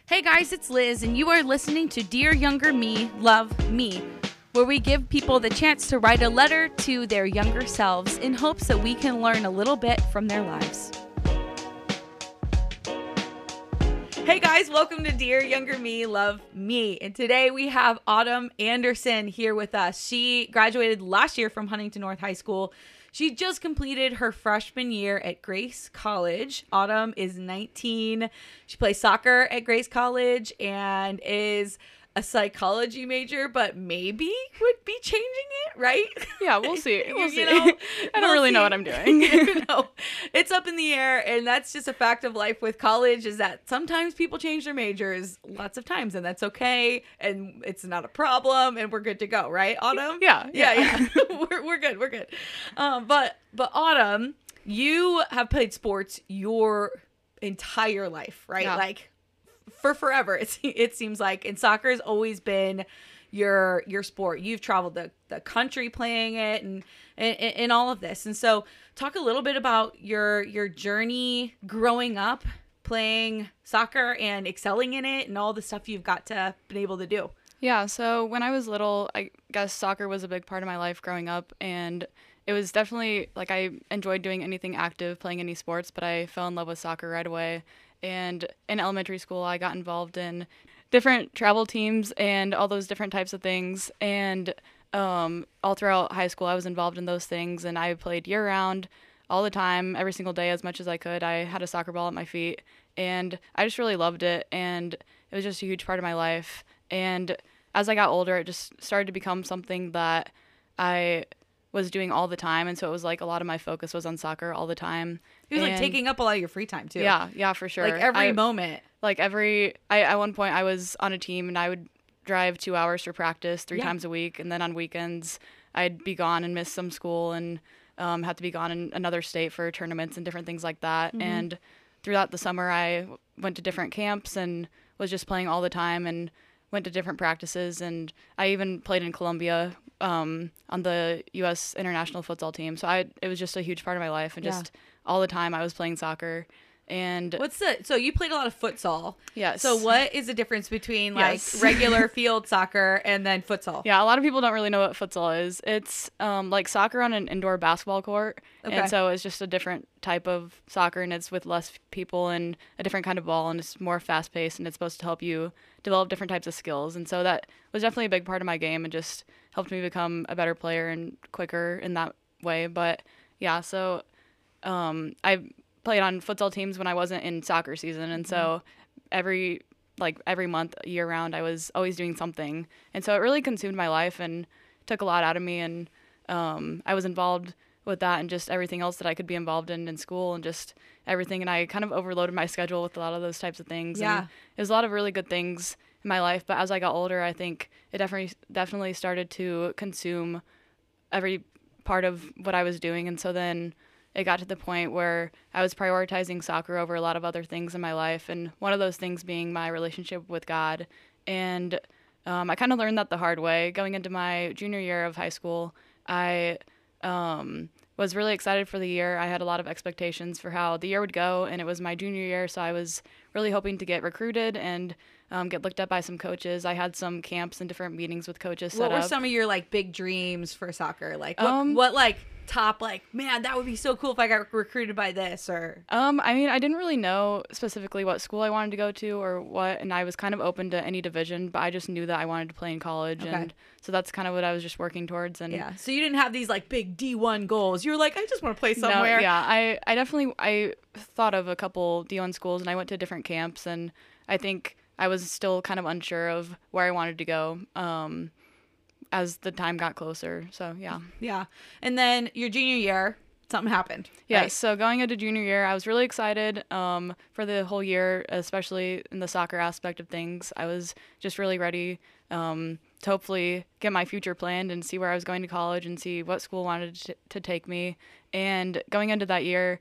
Hey guys, it's Liz, and you are listening to Dear Younger Me, Love Me, where we give people the chance to write a letter to their younger selves in hopes that we can learn a little bit from their lives. Hey guys, welcome to Dear Younger Me, Love Me. And today we have Autumn Anderson here with us. She graduated last year from Huntington North High School. She just completed her freshman year at Grace College. Autumn is 19. She plays soccer at Grace College and is a psychology major, but maybe would be changing it, right? Yeah, we'll see. We'll see. know, I don't really know what I'm doing. It's up in the air, and that's just a fact of life with college, is that sometimes people change their majors lots of times, and that's okay, and it's not a problem, and we're good to go, right, Autumn? Yeah. we're good. But Autumn, you have played sports your entire life, right? Yeah. Like for forever, it seems like. And soccer has always been your sport. You've traveled the country playing it and all of this. And so talk a little bit about your journey growing up playing soccer and excelling in it and all the stuff you've got to been able to do. Yeah, so when I was little, I guess soccer was a big part of my life growing up, and it was definitely, like, I enjoyed doing anything active, playing any sports, but I fell in love with soccer right away. And in elementary school, I got involved in different travel teams and all those different types of things. And all throughout high school, I was involved in those things, and I played year-round, all the time, every single day, as much as I could. I had a soccer ball at my feet, and I just really loved it, and it was just a huge part of my life. And as I got older, it just started to become something that I was doing all the time, and so it was like a lot of my focus was on soccer all the time. It was like taking up a lot of your free time too. Yeah, for sure. Like every moment. Like at one point I was on a team, and I would drive 2 hours for practice three times a week, and then on weekends I'd be gone and miss some school and have to be gone in another state for tournaments and different things like that. Mm-hmm. And throughout the summer I went to different camps and was just playing all the time and went to different practices, and I even played in Colombia on the U.S. international futsal team. So it was just a huge part of my life, and just all the time I was playing soccer. And so you played a lot of futsal. Yes. So what is the difference between like regular field soccer and then futsal? Yeah, a lot of people don't really know what futsal is. It's like soccer on an indoor basketball court. Okay. And so it's just a different type of soccer, and it's with less people and a different kind of ball, and it's more fast paced, and it's supposed to help you develop different types of skills. And so that was definitely a big part of my game and just helped me become a better player and quicker in that way. But yeah, so I played on futsal teams when I wasn't in soccer season, and so every month, year round, I was always doing something, and so it really consumed my life and took a lot out of me. And I was involved with that and just everything else that I could be involved in school and just everything, and I kind of overloaded my schedule with a lot of those types of things. Yeah. And it was a lot of really good things in my life, but as I got older, I think it definitely started to consume every part of what I was doing, and so then it got to the point where I was prioritizing soccer over a lot of other things in my life, and one of those things being my relationship with God. And I kind of learned that the hard way. Going into my junior year of high school, I was really excited for the year. I had a lot of expectations for how the year would go, and it was my junior year, so I was really hoping to get recruited and get looked at by some coaches. I had some camps and different meetings with coaches set up. What were some of your like big dreams for soccer? Like what like top, like, man, that would be so cool if I got recruited by this? Or I mean, I didn't really know specifically what school I wanted to go to or what, and I was kind of open to any division, but I just knew that I wanted to play in college. Okay. And so that's kind of what I was just working towards. And yeah, so you didn't have these like big D1 goals. You were like, I just want to play somewhere. No, yeah, I definitely thought of a couple D1 schools, and I went to different camps, and I think I was still kind of unsure of where I wanted to go as the time got closer. So, yeah. Yeah. And then your junior year, something happened. Yeah. Right? So going into junior year, I was really excited for the whole year, especially in the soccer aspect of things. I was just really ready to hopefully get my future planned and see where I was going to college and see what school wanted to take me. And going into that year,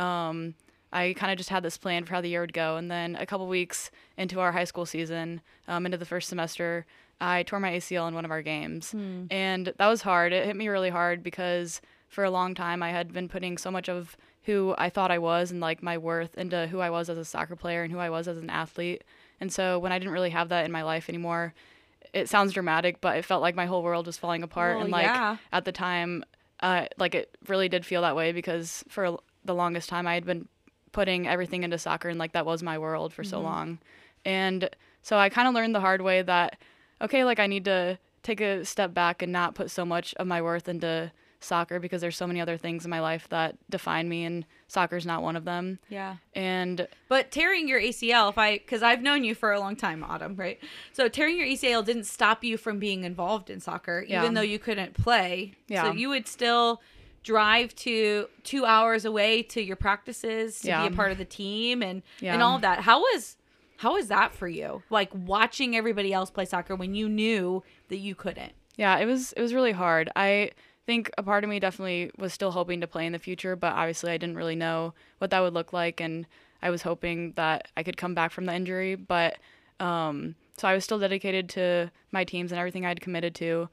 I kind of just had this plan for how the year would go. And then a couple weeks into our high school season, into the first semester, I tore my ACL in one of our games. And that was hard. It hit me really hard because for a long time I had been putting so much of who I thought I was and like my worth into who I was as a soccer player and who I was as an athlete. And so when I didn't really have that in my life anymore, it sounds dramatic, but it felt like my whole world was falling apart. Well, and like yeah. at the time, like it really did feel that way because for the longest time I had been putting everything into soccer and like that was my world for so long. And so I kind of learned the hard way that, okay, like I need to take a step back and not put so much of my worth into soccer because there's so many other things in my life that define me and soccer's not one of them. Yeah. But tearing your ACL, because I've known you for a long time, Autumn, right? So tearing your ACL didn't stop you from being involved in soccer, even though you couldn't play. Yeah. So you would still drive to 2 hours away to your practices to be a part of the team and all of that. How was that for you? Like watching everybody else play soccer when you knew that you couldn't? Yeah, it was really hard. I think a part of me definitely was still hoping to play in the future, but obviously I didn't really know what that would look like, and I was hoping that I could come back from the injury. But so I was still dedicated to my teams and everything I'd committed to.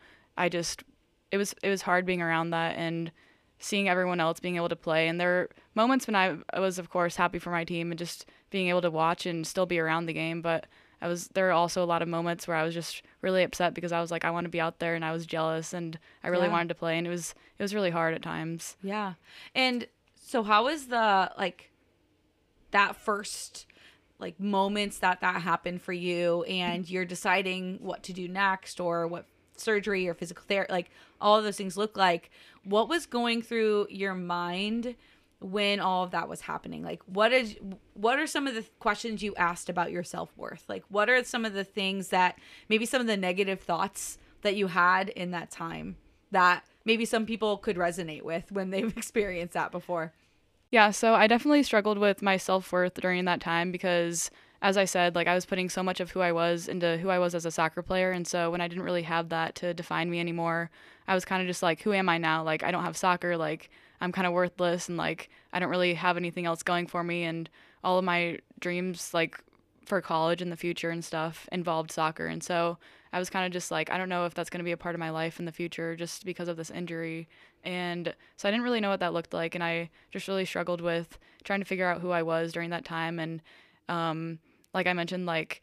It was hard being around that and seeing everyone else being able to play. And there were moments when I was, of course, happy for my team and just being able to watch and still be around the game. But there were also a lot of moments where I was just really upset because I was like, I want to be out there, and I was jealous and I really wanted to play. And it was really hard at times. Yeah. And so how was the, like, that first, like, moments that happened for you and you're deciding what to do next or what surgery or physical therapy, like all of those things look like? What was going through your mind when all of that was happening? Like, what are some of the questions you asked about your self-worth? Like, what are some of the things that maybe some of the negative thoughts that you had in that time that maybe some people could resonate with when they've experienced that before? Yeah, so I definitely struggled with my self-worth during that time because, as I said, like I was putting so much of who I was into who I was as a soccer player. And so when I didn't really have that to define me anymore, I was kind of just like, who am I now? Like, I don't have soccer. Like, I'm kind of worthless, and like I don't really have anything else going for me. And all of my dreams, like for college in the future and stuff, involved soccer. And so I was kind of just like, I don't know if that's going to be a part of my life in the future just because of this injury. And so I didn't really know what that looked like. And I just really struggled with trying to figure out who I was during that time. And like I mentioned, like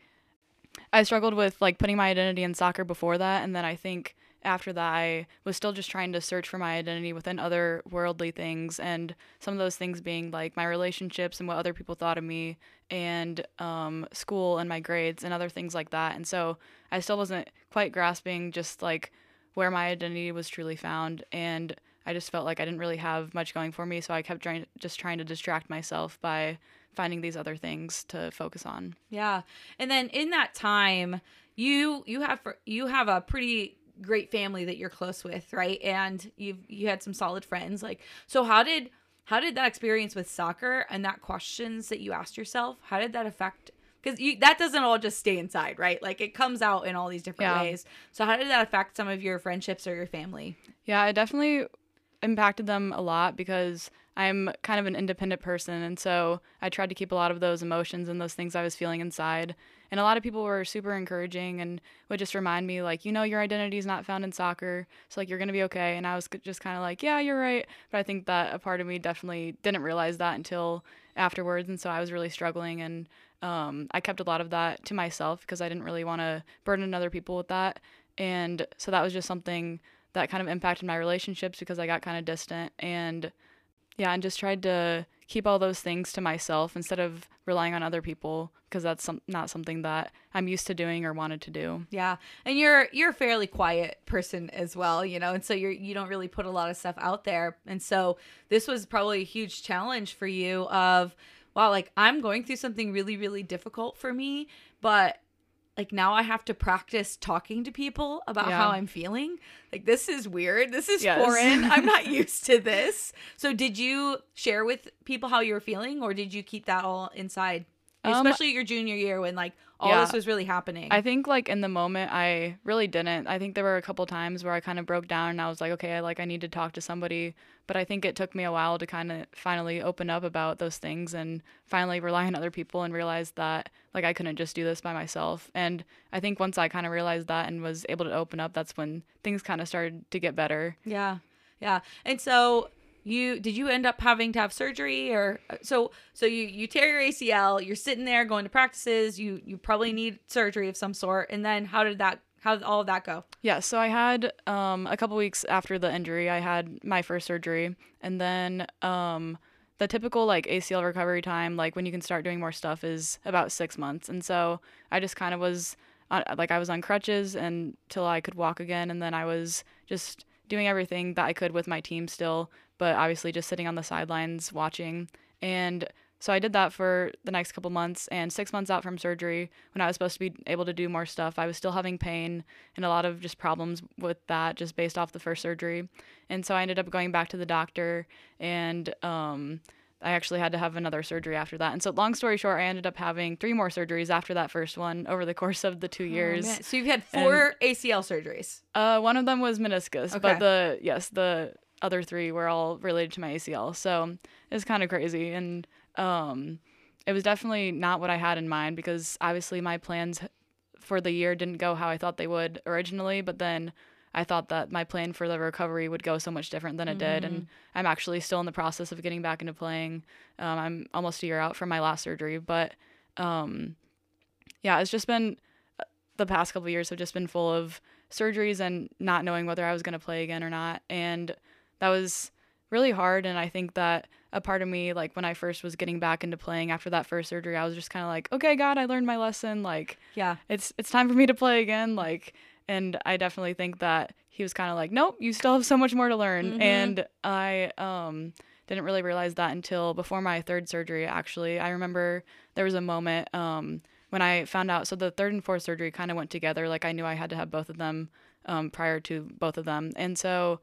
I struggled with like putting my identity in soccer before that. And then I think after that, I was still just trying to search for my identity within other worldly things, and some of those things being like my relationships and what other people thought of me, and school and my grades and other things like that. And so I still wasn't quite grasping just like where my identity was truly found, and I just felt like I didn't really have much going for me. So I kept trying to distract myself by finding these other things to focus on. Yeah. And then in that time, you have a pretty great family that you're close with, right? And you had some solid friends. Like, so how did that experience with soccer and that questions that you asked yourself, how did that affect? Because that doesn't all just stay inside, right? Like, it comes out in all these different ways. So how did that affect some of your friendships or your family? Yeah, it definitely impacted them a lot because I'm kind of an independent person, and so I tried to keep a lot of those emotions and those things I was feeling inside. And a lot of people were super encouraging and would just remind me, like, your identity is not found in soccer, so like you're gonna be okay. And I was just kind of like, yeah, you're right. But I think that a part of me definitely didn't realize that until afterwards, and so I was really struggling. And I kept a lot of that to myself because I didn't really want to burden other people with that. And so that was just something that kind of impacted my relationships because I got kind of distant, and just tried to keep all those things to myself instead of relying on other people because that's not something that I'm used to doing or wanted to do. Yeah. And you're a fairly quiet person as well, and so you don't really put a lot of stuff out there. And so this was probably a huge challenge for you of, wow, like I'm going through something really, really difficult for me, but like now I have to practice talking to people about how I'm feeling. Like, this is weird. This is foreign. I'm not used to this. So did you share with people how you were feeling, or did you keep that all inside? Especially your junior year when like all this was really happening. I think like in the moment I really didn't. I think there were a couple times where I kind of broke down and I was like, okay, I need to talk to somebody. But I think it took me a while to kind of finally open up about those things and finally rely on other people and realize that like I couldn't just do this by myself. And I think once I kind of realized that and was able to open up, that's when things kind of started to get better. Yeah. Yeah. And so did you end up having to have surgery, or so you tear your ACL, you're sitting there going to practices, you probably need surgery of some sort, and then how did all of that go? Yeah, so I had a couple weeks after the injury, I had my first surgery, and then the typical like ACL recovery time, like when you can start doing more stuff, is about 6 months. And so I just kind of was I was on crutches until I could walk again, and then I was just doing everything that I could with my team still, but obviously just sitting on the sidelines watching. And so I did that for the next couple months, and 6 months out from surgery, when I was supposed to be able to do more stuff, I was still having pain and a lot of just problems with that just based off the first surgery. And so I ended up going back to the doctor, and I actually had to have another surgery after that. And so long story short, I ended up having 3 more surgeries after that first one over the course of the 2 years. Man. So you've had 4 ACL surgeries. One of them was meniscus, but the other 3 were all related to my ACL. So it's kind of crazy. And it was definitely not what I had in mind, because obviously my plans for the year didn't go how I thought they would originally, but then I thought that my plan for the recovery would go so much different than it did, and I'm actually still in the process of getting back into playing. I'm almost a year out from my last surgery, but it's just been the past couple of years have just been full of surgeries and not knowing whether I was going to play again or not, and that was really hard. And I think that a part of me, like when I first was getting back into playing after that first surgery, I was just kind of like, okay, God, I learned my lesson. Like, yeah, it's time for me to play again. Like, and I definitely think that he was kind of like, nope, you still have so much more to learn. And I didn't really realize that until before my 3rd surgery, actually. I remember there was a moment when I found out. So the 3rd and 4th surgery kind of went together. Like, I knew I had to have both of them prior to both of them. And so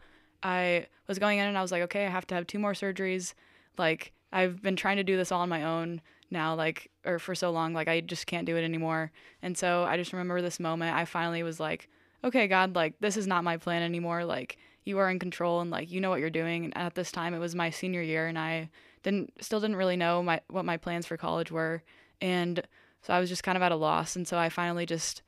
I was going in and I was like, okay, I have to have 2 more surgeries. Like, I've been trying to do this all on my own now, like, or for so long, like, I just can't do it anymore. And so I just remember this moment. I finally was like, okay, God, like, this is not my plan anymore. Like, you are in control, and like, you know what you're doing. And at this time, it was my senior year, and I still didn't really know what my plans for college were. And so I was just kind of at a loss. And so I finally just,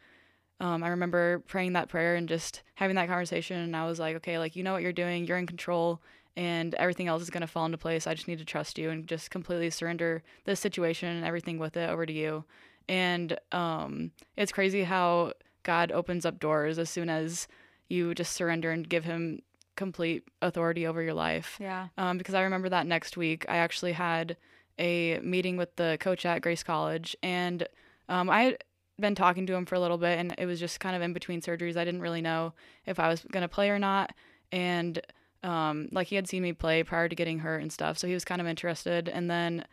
I remember praying that prayer and just having that conversation. And I was like, okay, like, you know what you're doing, you're in control, and everything else is going to fall into place. I just need to trust you and just completely surrender this situation and everything with it over to you. And it's crazy how God opens up doors as soon as you just surrender and give him complete authority over your life. Yeah. Because I remember that next week, I actually had a meeting with the coach at Grace College, and I had been talking to him for a little bit, and it was just kind of in between surgeries. I didn't really know if I was going to play or not. And like, he had seen me play prior to getting hurt and stuff, so he was kind of interested. And then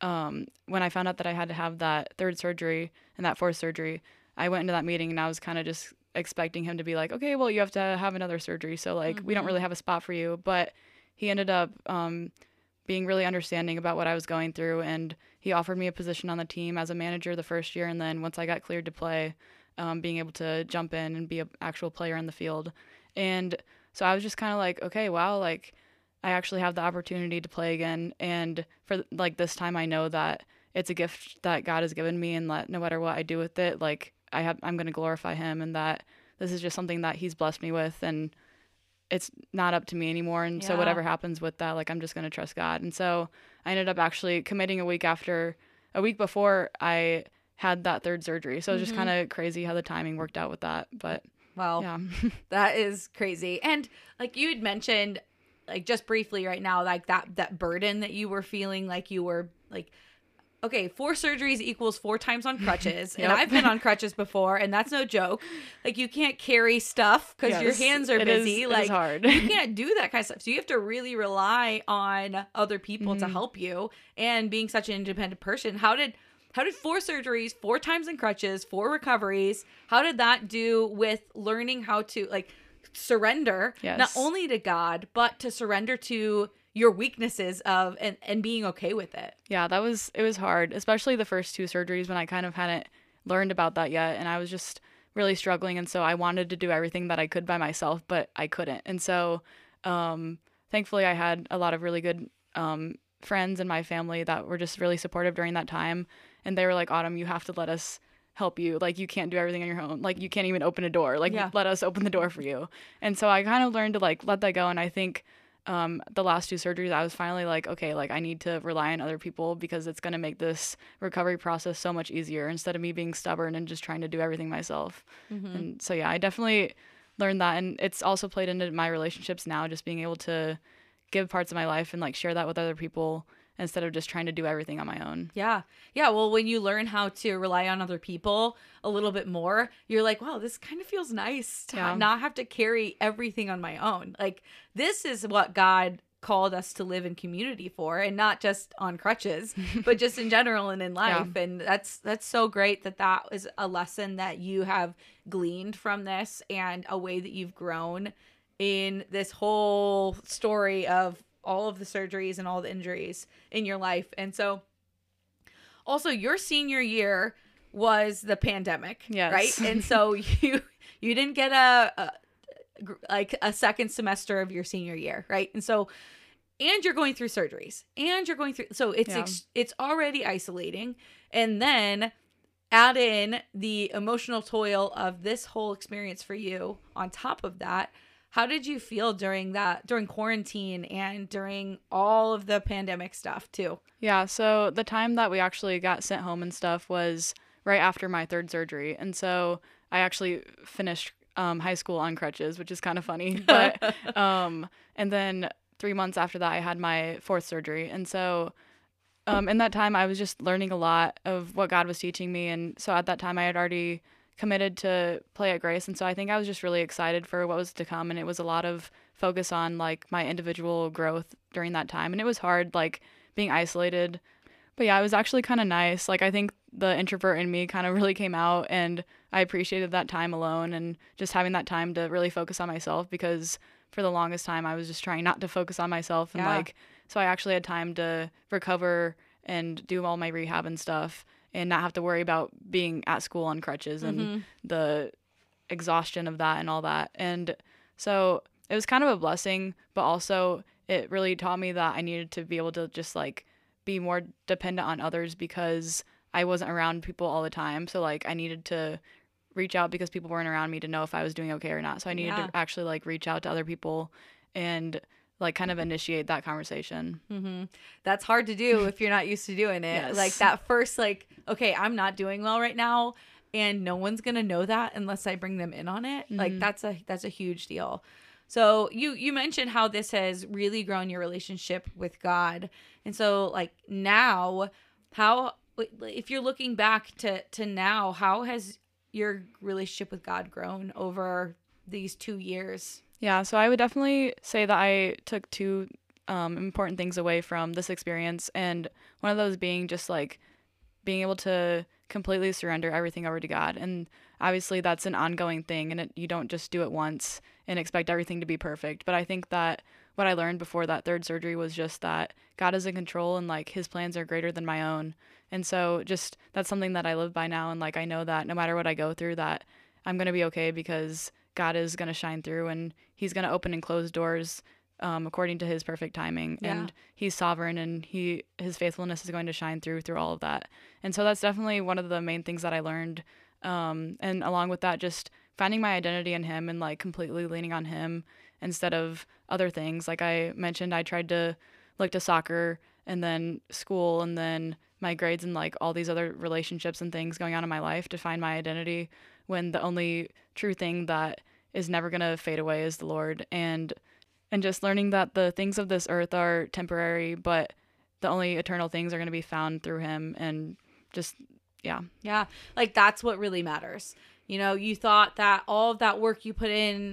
when I found out that I had to have that 3rd surgery and that 4th surgery, I went into that meeting and I was kind of just expecting him to be like, okay, well, you have to have another surgery, so like, we don't really have a spot for you. But he ended up being really understanding about what I was going through, and he offered me a position on the team as a manager the first year, and then once I got cleared to play, being able to jump in and be an actual player on the field. And so I was just kind of like, okay, wow, like, I actually have the opportunity to play again. And for like this time, I know that it's a gift that God has given me, and that no matter what I do with it, like, I'm going to glorify him, and that this is just something that he's blessed me with, and it's not up to me anymore. And so whatever happens with that, like, I'm just going to trust God. And so I ended up actually committing a week before I had that 3rd surgery. So it was just kind of crazy how the timing worked out with that. But wow, yeah. That is crazy. And like you had mentioned, like, just briefly right now, like that burden that you were feeling, like you were like, okay, 4 surgeries equals 4 times on crutches. And I've been on crutches before, and that's no joke. Like, you can't carry stuff because your hands are busy. It like, is hard. You can't do that kind of stuff. So you have to really rely on other people to help you. And being such an independent person, how did 4 surgeries, 4 times in crutches, 4 recoveries, how did that do with learning how to, like, surrender, not only to God, but to surrender to your weaknesses and being okay with it? Yeah, it was hard, especially the first 2 surgeries when I kind of hadn't learned about that yet, and I was just really struggling. And so I wanted to do everything that I could by myself, but I couldn't. And so thankfully I had a lot of really good friends in my family that were just really supportive during that time, and they were like, Autumn, you have to let us help you. Like, you can't do everything on your own. Like, you can't even open a door. Like, let us open the door for you. And so I kind of learned to, like, let that go. And I think the last two surgeries, I was finally like, okay, like I need to rely on other people because it's going to make this recovery process so much easier instead of me being stubborn and just trying to do everything myself. And so, yeah, I definitely learned that. And it's also played into my relationships now, just being able to give parts of my life and like share that with other people instead of just trying to do everything on my own. Yeah. Yeah. Well, when you learn how to rely on other people a little bit more, you're like, wow, this kind of feels nice to not have to carry everything on my own. Like, this is what God called us to live in community for, and not just on crutches, but just in general and in life. Yeah. And that's so great that is a lesson that you have gleaned from this, and a way that you've grown in this whole story of all of the surgeries and all the injuries in your life. And so also your senior year was the pandemic, yes. Right? And so you didn't get a second semester of your senior year, right? And so, and you're going through surgeries, and you're going through, so it's already isolating. And then add in the emotional toil of this whole experience for you on top of that. How did you feel during quarantine and during all of the pandemic stuff too? Yeah, so the time that we actually got sent home and stuff was right after my third surgery. And so I actually finished high school on crutches, which is kind of funny. But and then 3 months after that, I had my fourth surgery. And so in that time, I was just learning a lot of what God was teaching me. And so at that time, I had already committed to play at Grace, and so I think I was just really excited for what was to come, and it was a lot of focus on like my individual growth during that time, and it was hard, like being isolated, but yeah, it was actually kind of nice. Like I think the introvert in me kind of really came out, and I appreciated that time alone and just having that time to really focus on myself, because for the longest time I was just trying not to focus on myself, and so I actually had time to recover and do all my rehab and stuff, and not have to worry about being at school on crutches and the exhaustion of that and all that. And so it was kind of a blessing, but also it really taught me that I needed to be able to just like be more dependent on others, because I wasn't around people all the time. So like I needed to reach out because people weren't around me to know if I was doing okay or not. So I needed to actually like reach out to other people and like kind of initiate that conversation. That's hard to do if you're not used to doing it. Yes. Like that first, like, okay, I'm not doing well right now, and no one's gonna know that unless I bring them in on it. Like that's a huge deal. So you mentioned how this has really grown your relationship with God, and so like now, how, if you're looking back to now, how has your relationship with God grown over these 2 years? Yeah, so I would definitely say that I took two important things away from this experience, and one of those being just like being able to completely surrender everything over to God. And obviously that's an ongoing thing, and you don't just do it once and expect everything to be perfect. But I think that what I learned before that third surgery was just that God is in control, and like his plans are greater than my own. And so just that's something that I live by now, and like I know that no matter what I go through, that I'm going to be okay, because God is going to shine through, and he's going to open and close doors according to his perfect timing. And he's sovereign, and his faithfulness is going to shine through all of that. And so that's definitely one of the main things that I learned. And along with that, just finding my identity in him and like completely leaning on him instead of other things. Like I mentioned, I tried to look to soccer and then school and then my grades and like all these other relationships and things going on in my life to find my identity, when the only true thing that is never going to fade away is the Lord. And just learning that the things of this earth are temporary, but the only eternal things are going to be found through him. And just, yeah, like that's what really matters. You know, you thought that all of that work you put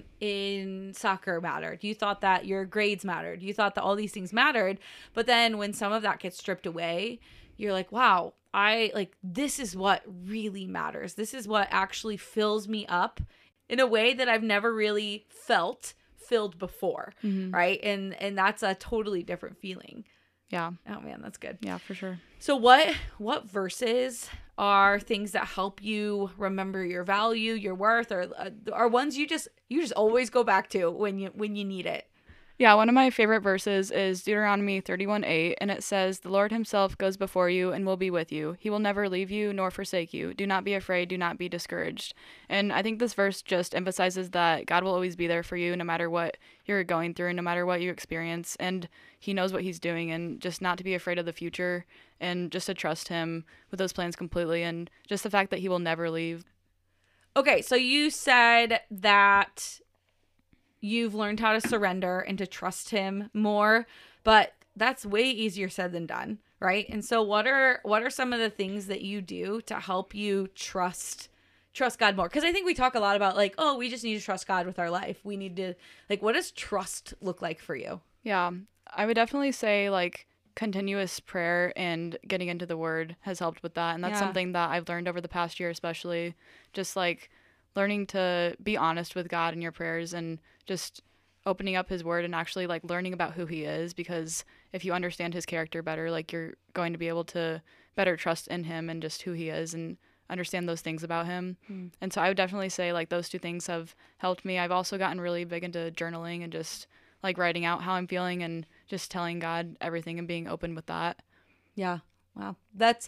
in soccer mattered. You thought that your grades mattered. You thought that all these things mattered. But then when some of that gets stripped away, you're like, wow, this is what really matters. This is what actually fills me up in a way that I've never really felt filled before. Right? And that's a totally different feeling. Yeah. Oh man, that's good. Yeah, for sure. So what verses are things that help you remember your value, your worth, or are ones you just always go back to when you need it? Yeah, one of my favorite verses is Deuteronomy 31:8, and it says, "The Lord himself goes before you and will be with you. He will never leave you nor forsake you. Do not be afraid, do not be discouraged." And I think this verse just emphasizes that God will always be there for you no matter what you're going through, no matter what you experience, and he knows what he's doing, and just not to be afraid of the future and just to trust him with those plans completely, and just the fact that he will never leave. Okay, so you said that you've learned how to surrender and to trust him more, but that's way easier said than done, right? And so what are some of the things that you do to help you trust God more? Because I think we talk a lot about like, oh, we just need to trust God with our life. We need to, like, what does trust look like for you? Yeah, I would definitely say like continuous prayer and getting into the word has helped with that. And that's something that I've learned over the past year, especially just like learning to be honest with God in your prayers and just opening up his word and actually like learning about who he is, because if you understand his character better, like you're going to be able to better trust in him and just who he is and understand those things about him. And so I would definitely say like those two things have helped me. I've also gotten really big into journaling and just like writing out how I'm feeling and just telling God everything and being open with that. Yeah. Wow. That's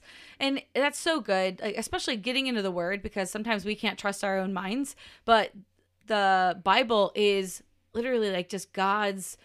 so good, like, especially getting into the word, because sometimes we can't trust our own minds, but the Bible is literally like just God's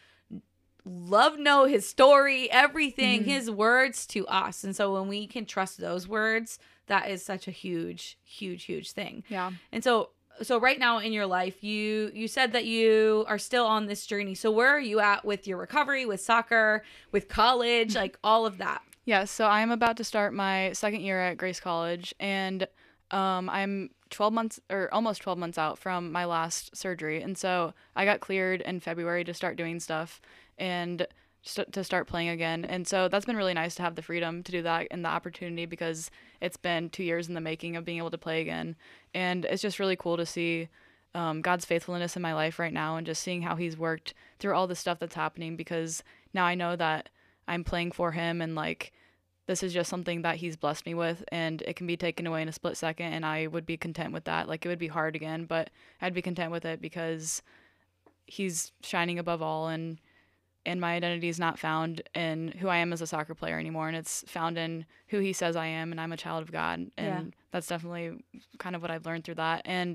love note, his story, everything, his words to us. And so when we can trust those words, that is such a huge, huge, huge thing. Yeah. And so right now in your life, you said that you are still on this journey. So where are you at with your recovery, with soccer, with college, like all of that? Yeah, so I'm about to start my second year at Grace College, and I'm 12 months or almost 12 months out from my last surgery. And so I got cleared in February to start doing stuff and to start playing again. And so that's been really nice to have the freedom to do that and the opportunity, because it's been 2 years in the making of being able to play again. And it's just really cool to see God's faithfulness in my life right now and just seeing how he's worked through all the stuff that's happening, because now I know that I'm playing for him and like this is just something that he's blessed me with, and it can be taken away in a split second, and I would be content with that. Like it would be hard again, but I'd be content with it because he's shining above all, and my identity is not found in who I am as a soccer player anymore, and it's found in who he says I am, and I'm a child of God. And that's definitely kind of what I've learned through that. And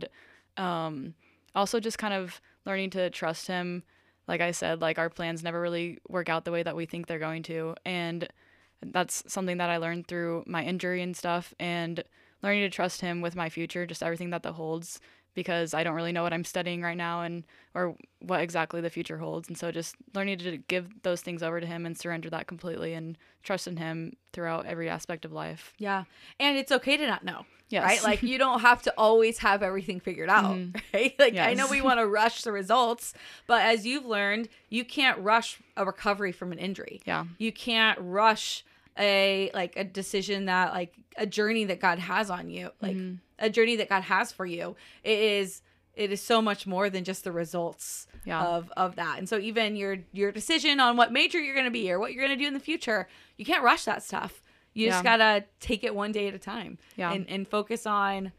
also just kind of learning to trust him. Like I said, like our plans never really work out the way that we think they're going to. And that's something that I learned through my injury and stuff, and learning to trust him with my future, just everything that holds, because I don't really know what I'm studying right now or what exactly the future holds. And so just learning to give those things over to him and surrender that completely and trust in him throughout every aspect of life. Yeah. And it's okay to not know. Yes. Right? Like you don't have to always have everything figured out, right? Like Yes. I know we want to rush the results, but as you've learned, you can't rush a recovery from an injury. Yeah. You can't rush a decision that like a journey that God has on you, like a journey that God has for you. It is so much more than just the results of that. And so even your decision on what major you're going to be or what you're going to do in the future, you can't rush that stuff. You just got to take it one day at a time and focus on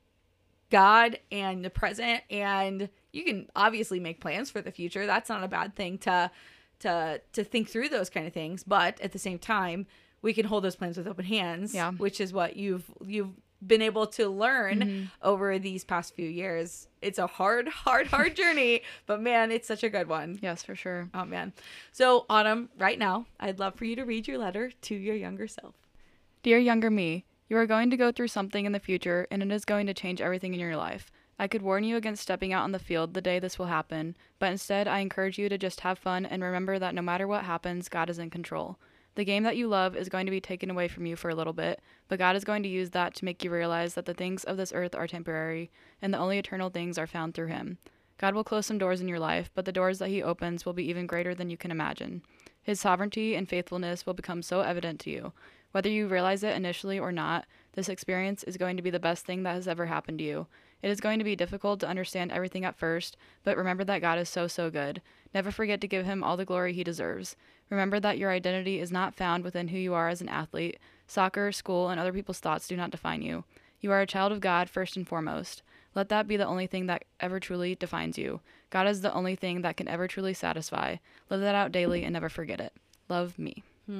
God and the present. And you can obviously make plans for the future. That's not a bad thing to think through those kind of things. But at the same time, we can hold those plans with open hands, which is what you've been able to learn over these past few years. It's a hard journey, but man, it's such a good one. Yes, for sure. Oh man. So Autumn, right now, I'd love for you to read your letter to your younger self. Dear younger me, you are going to go through something in the future, and it is going to change everything in your life. I could warn you against stepping out on the field the day this will happen, but instead I encourage you to just have fun and remember that no matter what happens, God is in control. The game that you love is going to be taken away from you for a little bit, but God is going to use that to make you realize that the things of this earth are temporary, and the only eternal things are found through Him. God will close some doors in your life, but the doors that He opens will be even greater than you can imagine. His sovereignty and faithfulness will become so evident to you. Whether you realize it initially or not, this experience is going to be the best thing that has ever happened to you. It is going to be difficult to understand everything at first, but remember that God is so, so good. Never forget to give Him all the glory He deserves. Remember that your identity is not found within who you are as an athlete. Soccer, school, and other people's thoughts do not define you. You are a child of God first and foremost. Let that be the only thing that ever truly defines you. God is the only thing that can ever truly satisfy. Live that out daily and never forget it. Love, me.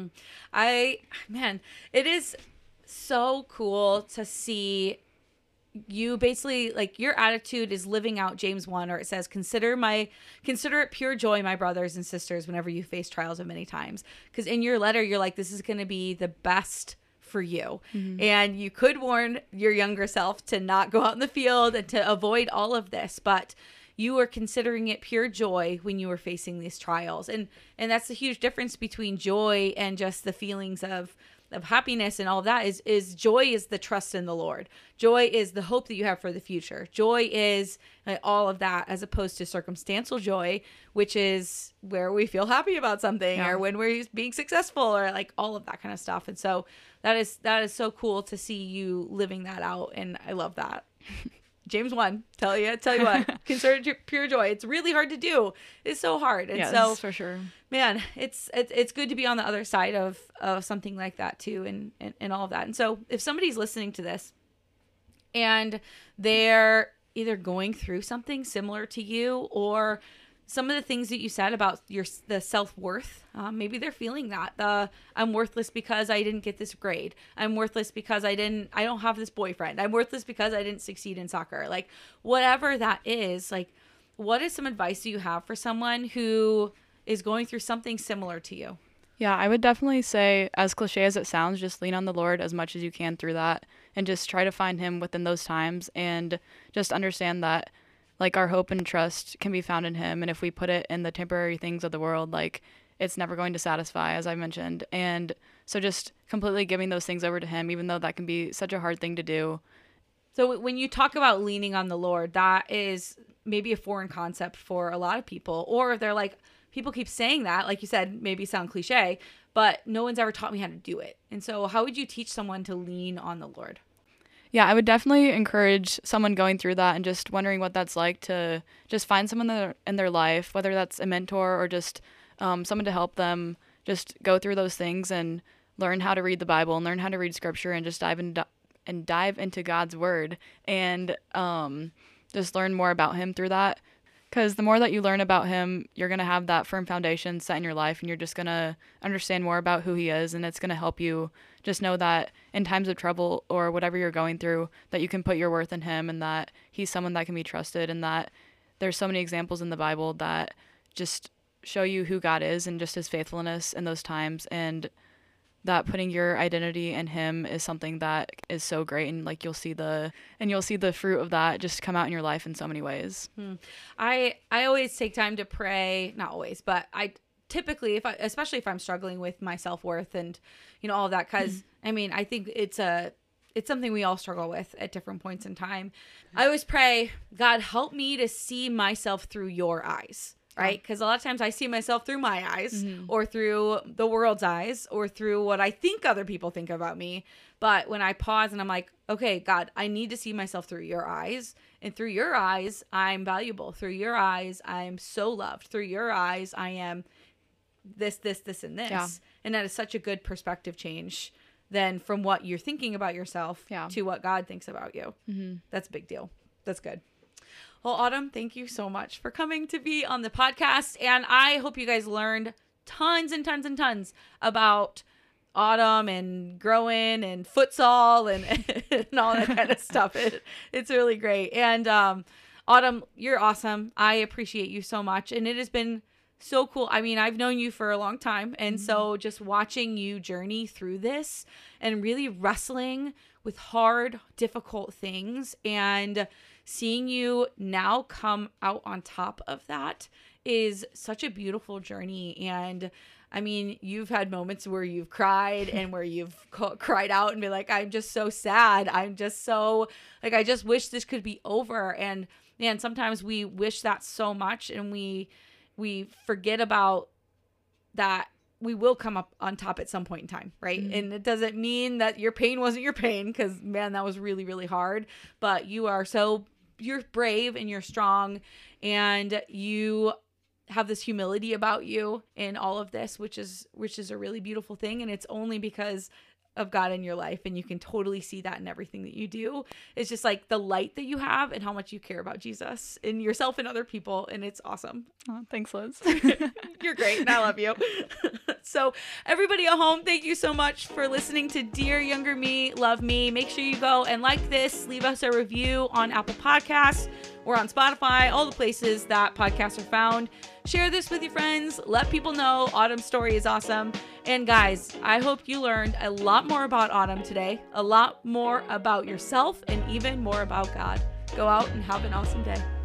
Man, it is so cool to see you basically, like, your attitude is living out James 1, or it says, consider it pure joy, my brothers and sisters, whenever you face trials of many times. Because in your letter, you're like, this is going to be the best for you. And you could warn your younger self to not go out in the field and to avoid all of this, but you were considering it pure joy when you were facing these trials. And that's the huge difference between joy and just the feelings of happiness and all of that is joy is the trust in the Lord. Joy is the hope that you have for the future. Joy is all of that, as opposed to circumstantial joy, which is where we feel happy about something, or when we're being successful, or like all of that kind of stuff. And so that is so cool to see you living that out. And I love that. James 1, tell you what, consider it pure joy. It's really hard to do. It's so hard. And so for sure, man, it's good to be on the other side of something like that too. And all of that. And so if somebody's listening to this and they're either going through something similar to you, or some of the things that you said about the self-worth, maybe they're feeling that I'm worthless because I didn't get this grade. I'm worthless because I don't have this boyfriend. I'm worthless because I didn't succeed in soccer. Like, whatever that is, like, what is some advice you have for someone who is going through something similar to you? Yeah, I would definitely say, as cliche as it sounds, just lean on the Lord as much as you can through that, and just try to find him within those times, and just understand that, like, our hope and trust can be found in him. And if we put it in the temporary things of the world, like, it's never going to satisfy, as I mentioned. And so just completely giving those things over to him, even though that can be such a hard thing to do. So when you talk about leaning on the Lord, that is maybe a foreign concept for a lot of people, or they're like, people keep saying that, like you said, maybe sound cliche, but no one's ever taught me how to do it. And so how would you teach someone to lean on the Lord? Yeah, I would definitely encourage someone going through that and just wondering what that's like, to just find someone in their life, whether that's a mentor or just someone to help them just go through those things and learn how to read the Bible and learn how to read scripture and just dive into God's word, and just learn more about him through that. Because the more that you learn about him, you're going to have that firm foundation set in your life, and you're just going to understand more about who he is, and it's going to help you just know that in times of trouble or whatever you're going through, that you can put your worth in him, and that he's someone that can be trusted, and that there's so many examples in the Bible that just show you who God is and just his faithfulness in those times, and that putting your identity in him is something that is so great, and like you'll see the fruit of that just come out in your life in so many ways. I always take time to pray, not always, but I typically, especially if I'm struggling with my self-worth and all of that, because I mean, I think it's something we all struggle with at different points in time. I always pray, God, help me to see myself through your eyes. Right? Because a lot of times I see myself through my eyes, or through the world's eyes, or through what I think other people think about me. But when I pause and I'm like, okay, God, I need to see myself through your eyes. And through your eyes, I'm valuable. Through your eyes, I'm so loved. Through your eyes, I am this, and this. Yeah. And that is such a good perspective change than from what you're thinking about yourself to what God thinks about you. That's a big deal. That's good. Well, Autumn, thank you so much for coming to be on the podcast. And I hope you guys learned tons and tons and tons about Autumn and growing and futsal and all that kind of stuff. It's really great. And Autumn, you're awesome. I appreciate you so much. And it has been so cool. I mean, I've known you for a long time. And so just watching you journey through this and really wrestling with hard, difficult things, and seeing you now come out on top of that is such a beautiful journey. And I mean, you've had moments where you've cried and where you've cried out and be like, I'm just so sad. I'm just so, like, I just wish this could be over. And man, sometimes we wish that so much, and we forget about that we will come up on top at some point in time, right? And it doesn't mean that your pain wasn't your pain, because man, that was really, really hard. But you're brave and you're strong, and you have this humility about you in all of this, which is a really beautiful thing. And it's only because of God in your life, and you can totally see that in everything that you do. It's just like the light that you have and how much you care about Jesus and yourself and other people, and it's awesome. Oh, thanks, Liz. You're great, and I love you. So everybody at home, thank you so much for listening to Dear Younger Me, Love Me. Make sure you go and like this, leave us a review on Apple Podcasts. We're on Spotify, all the places that podcasts are found. Share this with your friends. Let people know Autumn's story is awesome. And guys, I hope you learned a lot more about Autumn today, a lot more about yourself, and even more about God. Go out and have an awesome day.